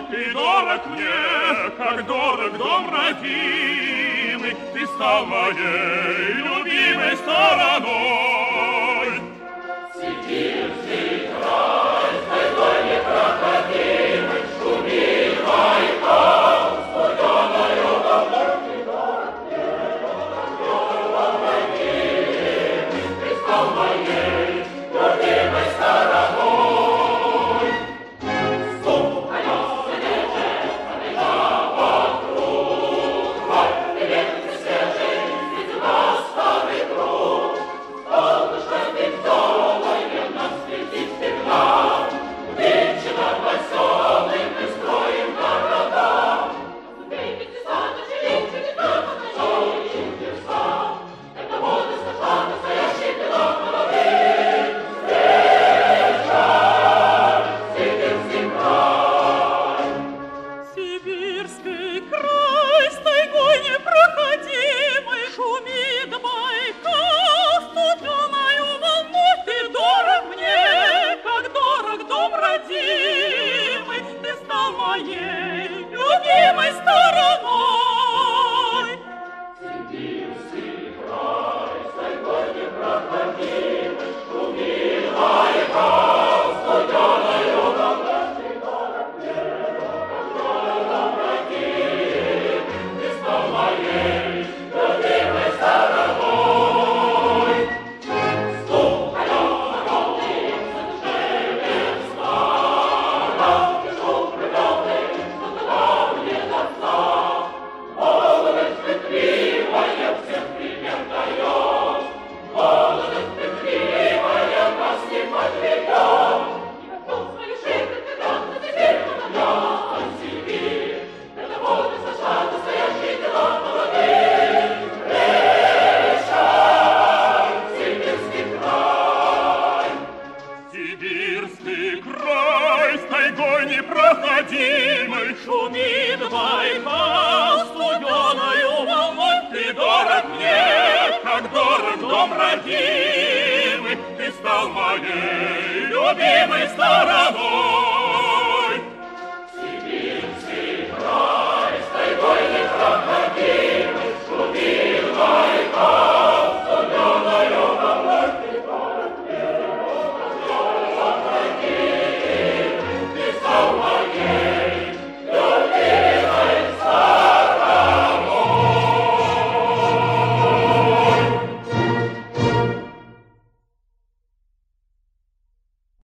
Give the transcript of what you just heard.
ты дорог мне, как дорог дом родимый, ты стал моей любимой стороной. Сибирский край, стойкой непроходимый, шумит Байкал, студеною волной, ты дорог мне, как дорог родимый, ты стал моей любимой стороной. Стук колес снежек, пробежал вокруг, край, и ветер свежий, среди нас старый круг. Солнышко ты веселой, верно светит всегда, вечером веселым мы строим города. Встретите сад, очевидцы, не только ночей чудеса, это воды стажа, настоящий пилот молодых. Встречай, Сибирский край! Сибирский край с тайгой непроходимой, шумит Байкал студеною волной. Ты дорог мне, как дорог дом родимый, ты стал моей любимой стороной. Сибирский край, стойкой непроходимый, шумит Байкал, студеною волной. Ты дорог мне, как дорог родимый, ты стал моей любимой стороной. Стук колес огромный, задушевен стара, тяжел пролетный, что туда мне отца. Молодость пытливая всем пример дает, молодость пытливая нас не подведет. И как дом своей шейкой когда-то теперь на Сибирь, это воды сошла настоящий дела молодых. Встречай, Сибирский край! Сибирский край с тайгой непроходимой, Шумит Байкал студеною волной. ты дорог мне, как дорог дом родимый, ты стал моей любимой стороной.